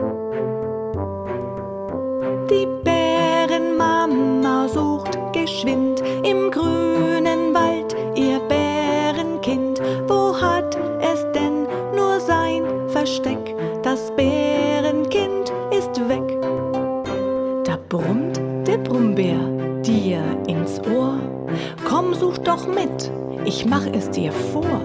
Die Bärenmama sucht geschwind im grünen Wald ihr Bärenkind. Wo hat es denn nur sein Versteck? Das Bärenkind ist weg. Da brummt der Brummbär dir ins Ohr. Komm, such doch mit, ich mach es dir vor.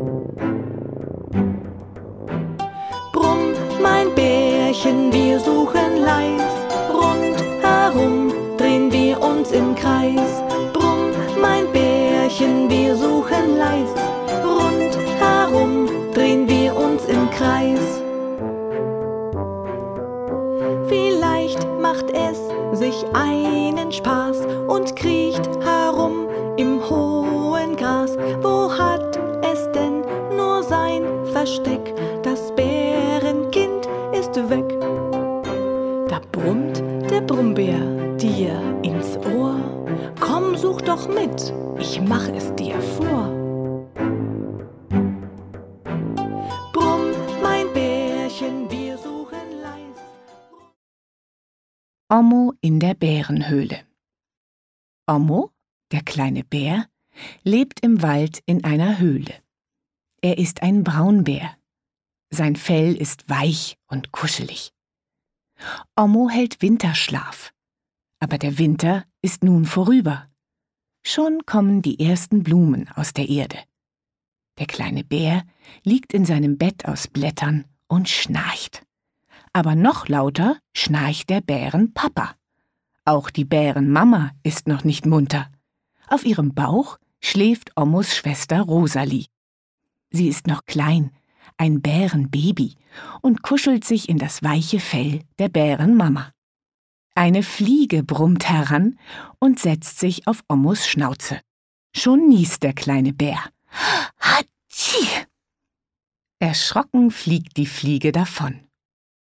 Brumm, mein Bärchen, wir suchen leis. Rundherum drehen wir uns im Kreis. Brumm, mein Bärchen, wir suchen leis. Rundherum drehen wir uns im Kreis. Vielleicht macht es sich einen Spaß und kriecht herum im hohen Gras. Wo hat es denn nur sein Versteck? Das Bärenkind ist weg. Da brummt der Brummbär dir ins Ohr. Komm, such doch mit, ich mach es dir vor. Brumm, mein Bärchen, wir suchen leis. Ommo in der Bärenhöhle. Ommo, der kleine Bär, lebt im Wald in einer Höhle. Er ist ein Braunbär. Sein Fell ist weich und kuschelig. Ommo hält Winterschlaf. Aber der Winter ist nun vorüber. Schon kommen die ersten Blumen aus der Erde. Der kleine Bär liegt in seinem Bett aus Blättern und schnarcht. Aber noch lauter schnarcht der Bärenpapa. Auch die Bärenmama ist noch nicht munter. Auf ihrem Bauch schläft Ommos Schwester Rosalie. Sie ist noch klein, ein Bärenbaby, und kuschelt sich in das weiche Fell der Bärenmama. Eine Fliege brummt heran und setzt sich auf Ommos Schnauze. Schon niest der kleine Bär. Hatschi! Erschrocken fliegt die Fliege davon.